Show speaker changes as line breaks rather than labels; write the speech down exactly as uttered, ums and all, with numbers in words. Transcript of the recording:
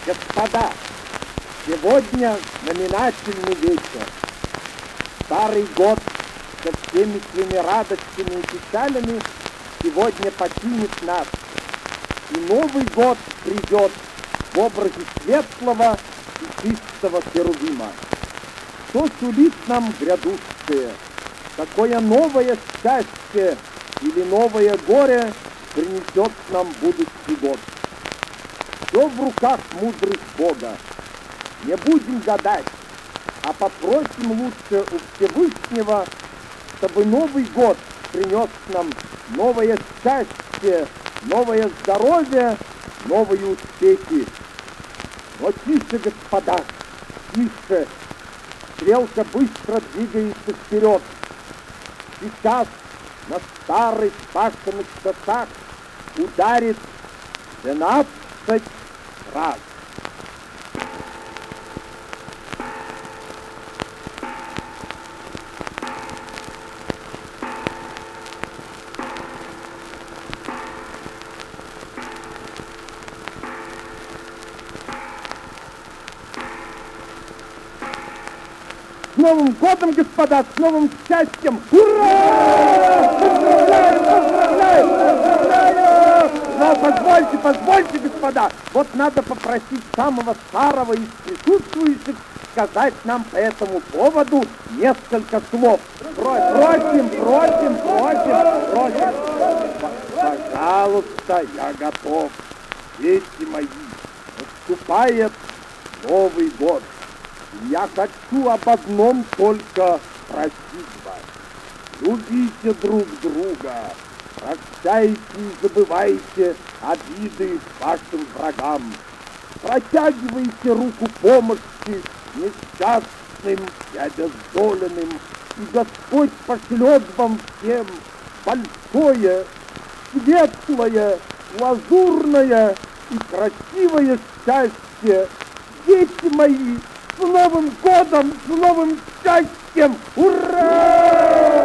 Господа, сегодня знаменательный вечер. Старый год со всеми своими радостями и печалями сегодня покинет нас. И Новый год придет в образе светлого и чистого Херувима. Что сулит нам грядущее? Какое новое счастье или новое горе принесет нам будущий год? Все в руках мудрых Бога. Не будем гадать, а попросим лучше у Всевышнего, чтобы Новый год принес нам новое счастье, новое здоровье, новые успехи. Но тише, господа, тише. Стрелка быстро двигается вперед. Сейчас на старых башенных часах ударит двенадцать раз. С Новым годом, господа, с новым счастьем! Ура! Поздравляю, поздравляю, поздравляю! Но позвольте, позвольте, господа, вот надо попросить самого старого из присутствующих сказать нам по этому поводу несколько слов. Просим, просим, просим, просим. Пожалуйста, я готов. Дети мои, наступает Новый год. Я хочу об одном только просить вас. Любите друг друга, прощайте и забывайте обиды вашим врагам. Протягивайте руку помощи несчастным и обездоленным, и Господь пошлет вам всем большое, светлое, лазурное и красивое счастье. Дети мои, с Новым годом, с новым счастьем! Ура!